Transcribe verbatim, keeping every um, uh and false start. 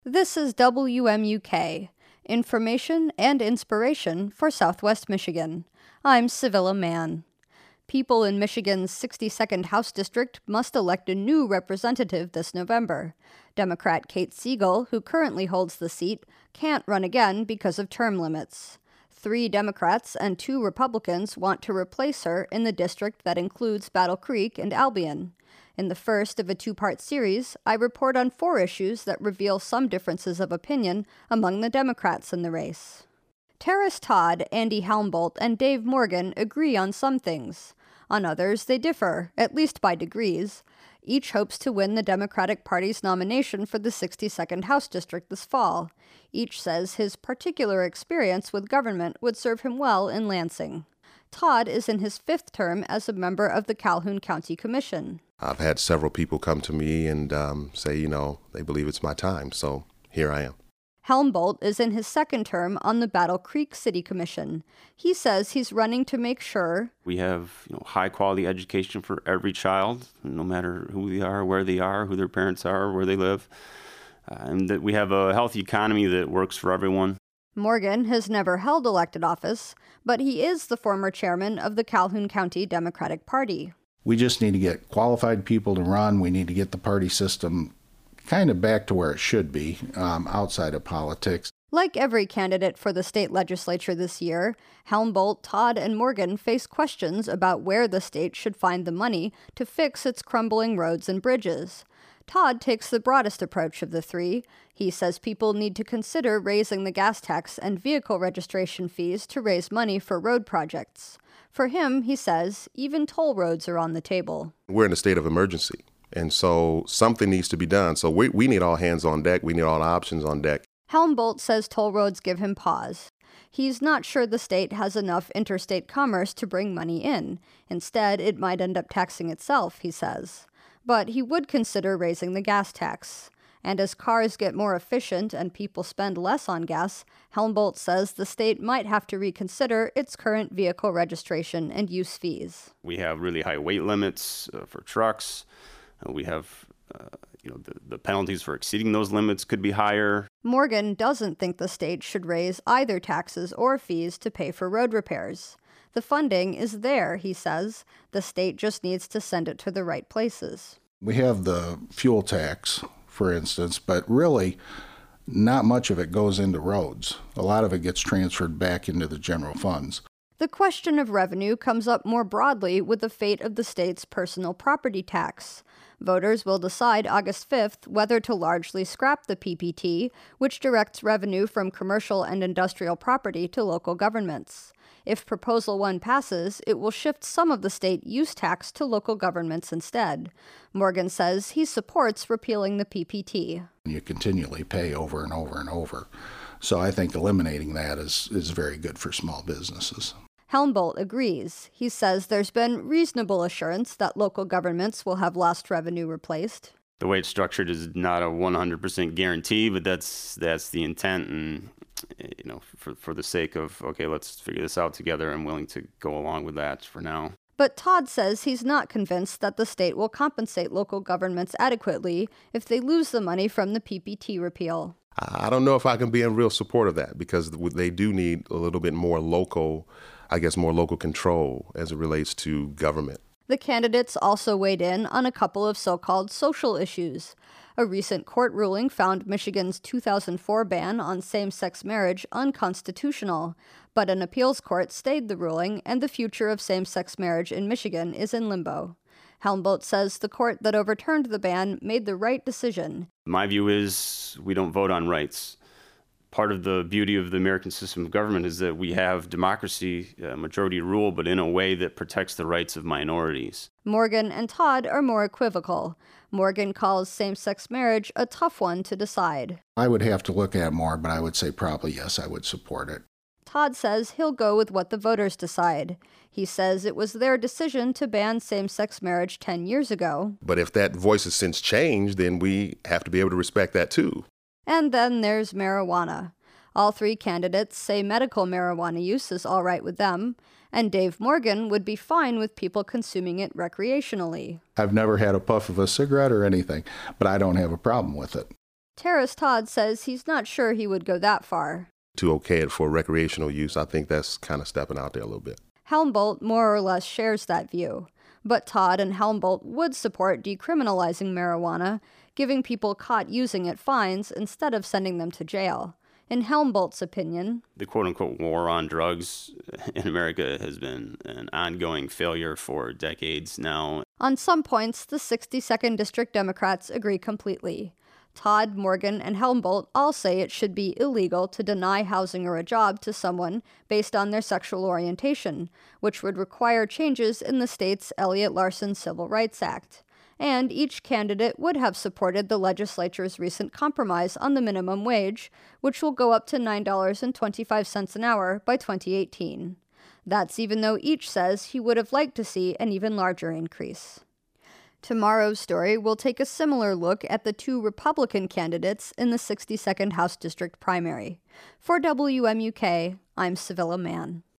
This is W M U K, information and inspiration for Southwest Michigan. I'm Civilla Mann. People in Michigan's sixty-second House District must elect a new representative this November. Democrat Kate Siegel, who currently holds the seat, can't run again because of term limits. Three Democrats and two Republicans want to replace her in the district that includes Battle Creek and Albion. In the first of a two-part series, I report on four issues that reveal some differences of opinion among the Democrats in the race. Terrace Todd, Andy Helmbolt, and Dave Morgan agree on some things. On others, they differ, at least by degrees. Each hopes to win the Democratic Party's nomination for the sixty-second House District this fall. Each says his particular experience with government would serve him well in Lansing. Todd is in his fifth term as a member of the Calhoun County Commission. I've had several people come to me and um, say, you know, they believe it's my time, so here I am. Helmbolt is in his second term on the Battle Creek City Commission. He says he's running to make sure we have, you know, high-quality education for every child, no matter who they are, where they are, who their parents are, where they live, uh, and that we have a healthy economy that works for everyone. Morgan has never held elected office, but he is the former chairman of the Calhoun County Democratic Party. We just need to get qualified people to run. We need to get the party system kind of back to where it should be, um, outside of politics. Like every candidate for the state legislature this year, Helmbolt, Todd, and Morgan face questions about where the state should find the money to fix its crumbling roads and bridges. Todd takes the broadest approach of the three. He says people need to consider raising the gas tax and vehicle registration fees to raise money for road projects. For him, he says, even toll roads are on the table. We're in a state of emergency, and so something needs to be done. So we, we need all hands on deck. We need all options on deck. Helmbolt says toll roads give him pause. He's not sure the state has enough interstate commerce to bring money in. Instead, it might end up taxing itself, he says. But he would consider raising the gas tax. And as cars get more efficient and people spend less on gas, Helmbolt says the state might have to reconsider its current vehicle registration and use fees. We have really high weight limits uh, for trucks. Uh, we have, uh, you know, the, the penalties for exceeding those limits could be higher. Morgan doesn't think the state should raise either taxes or fees to pay for road repairs. The funding is there, he says. The state just needs to send it to the right places. We have the fuel tax, for instance, but really not much of it goes into roads. A lot of it gets transferred back into the general funds. The question of revenue comes up more broadly with the fate of the state's personal property tax. Voters will decide August fifth whether to largely scrap the P P T, which directs revenue from commercial and industrial property to local governments. If Proposal one passes, it will shift some of the state use tax to local governments instead. Morgan says he supports repealing the P P T. You continually pay over and over and over. So I think eliminating that is, is very good for small businesses. Helmbolt agrees. He says there's been reasonable assurance that local governments will have lost revenue replaced. The way it's structured is not a one hundred percent guarantee, but that's that's the intent. And, you know, for, for the sake of, okay, let's figure this out together, I'm willing to go along with that for now. But Todd says he's not convinced that the state will compensate local governments adequately if they lose the money from the P P T repeal. I don't know if I can be in real support of that because they do need a little bit more local, I guess, more local control as it relates to government. The candidates also weighed in on a couple of so-called social issues. A recent court ruling found Michigan's two thousand four ban on same-sex marriage unconstitutional, but an appeals court stayed the ruling, and the future of same-sex marriage in Michigan is in limbo. Helmbolt says the court that overturned the ban made the right decision. My view is we don't vote on rights. Part of the beauty of the American system of government is that we have democracy, uh, majority rule, but in a way that protects the rights of minorities. Morgan and Todd are more equivocal. Morgan calls same-sex marriage a tough one to decide. I would have to look at more, but I would say probably yes, I would support it. Todd says he'll go with what the voters decide. He says it was their decision to ban same-sex marriage ten years ago. But if that voice has since changed, then we have to be able to respect that too. And then there's marijuana. All three candidates say medical marijuana use is all right with them, and Dave Morgan would be fine with people consuming it recreationally. I've never had a puff of a cigarette or anything, but I don't have a problem with it. Terrace Todd says he's not sure he would go that far. To okay it for recreational use, I think that's kind of stepping out there a little bit. Helmboldt more or less shares that view, but Todd and Helmboldt would support decriminalizing marijuana, giving people caught using it fines instead of sending them to jail. In Helmboldt's opinion, the quote-unquote war on drugs in America has been an ongoing failure for decades now. On some points, the sixty-second District Democrats agree completely. Todd, Morgan, and Helmboldt all say it should be illegal to deny housing or a job to someone based on their sexual orientation, which would require changes in the state's Elliott Larson Civil Rights Act. And each candidate would have supported the legislature's recent compromise on the minimum wage, which will go up to nine dollars and twenty-five cents an hour by twenty eighteen. That's even though each says he would have liked to see an even larger increase. Tomorrow's story will take a similar look at the two Republican candidates in the sixty-second House District primary. For W M U K, I'm Civilla Mann.